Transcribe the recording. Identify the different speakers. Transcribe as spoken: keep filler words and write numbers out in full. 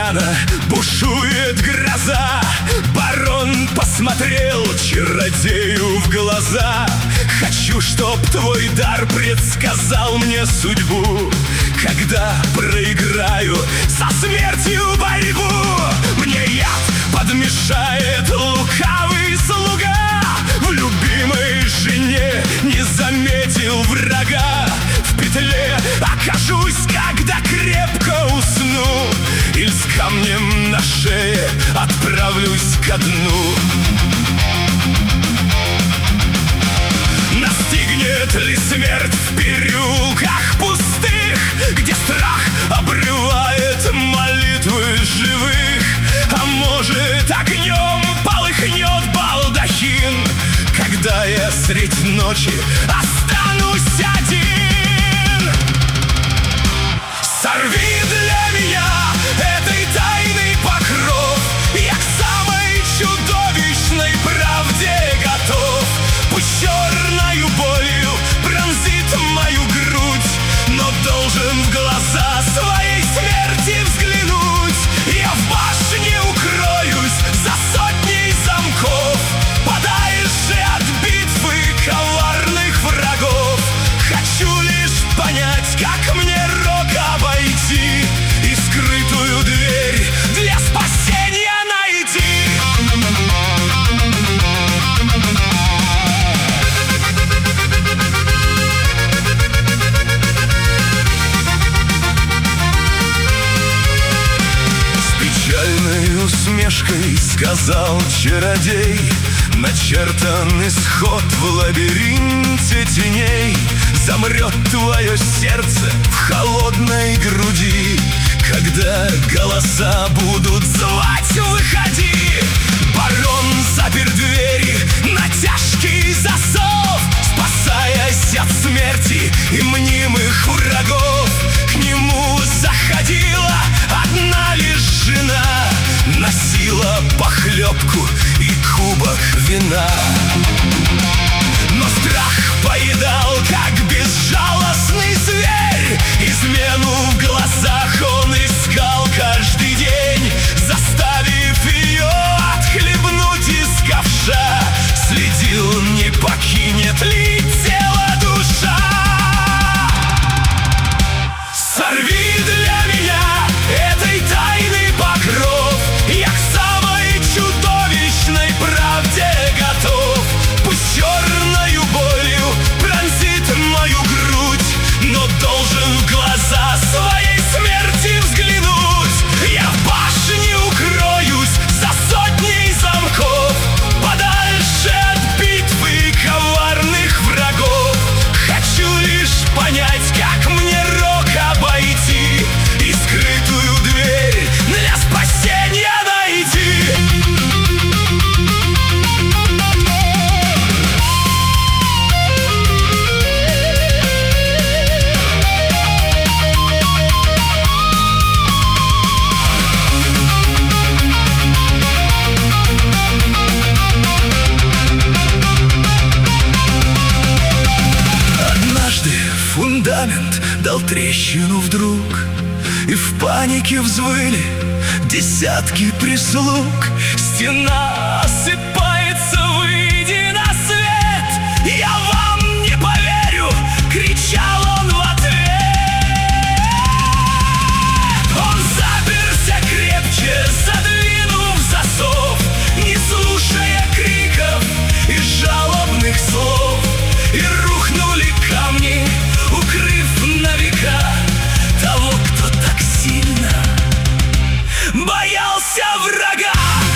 Speaker 1: океана бушует гроза. Барон посмотрел чародею в глаза. Хочу, чтоб твой дар предсказал мне судьбу, когда проиграю со смертью борьбу. Мне яд подмешает лукавый слуга, в любимой жене не заметил врага. В петле окажусь, когда крепко усну, или с камнем на шее отправлюсь ко дну. Настигнет ли смерть в переулках пустых, где страх обрывает молитвы живых? А может, огнем полыхнет балдахин, когда я средь ночи останусь один? Сорви для меня этой тайный покров, я к самой чудовищной правде готов. Пусть черною болью пронзит мою грудь, но должен в глаза своей смерти взглянуть. Я в башне укроюсь за сотней замков, подальше от битвы коварных врагов. Хочу лишь понять, как мне рок обойти и скрытую дверь для спасения найти. Усмешкой сказал чародей: начертан исход в лабиринте теней. Замрет твое сердце в холодной груди, когда голоса будут звать: выходи! Барон запер двери на тяжкий засов, спасаясь от смерти и мнимых врагов. К нему заходила одна лишь жена, носила похлебку и кубок вина. Но страх поедал, как безжалостный зверь. Измену в глазах он искал каждый день, заставив ее отхлебнуть из ковша. Следил, не покинет ли тело душа. Сорви для меня этой тайный покров, я к самой чудовищной правде готов. Пусть черною болью пронзит мою грудь, но должен в глаза своей смерти взглянуть. Я в башне укроюсь за сотней замков, подальше от битвы и коварных врагов. Хочу лишь понять, как мне рок обойти и скрытую дверь для спасения найти. Однажды фундамент дал трещину вдруг, и в панике взвыли десятки прислуг. Стена осыпается, выйди на свет, я вам не поверю, кричал он в ответ. Он заперся крепче, задвинув засов, не слушая криков и жалобных слов. И рухнули камни, укрыв на века того, кто так сильно боялся врага.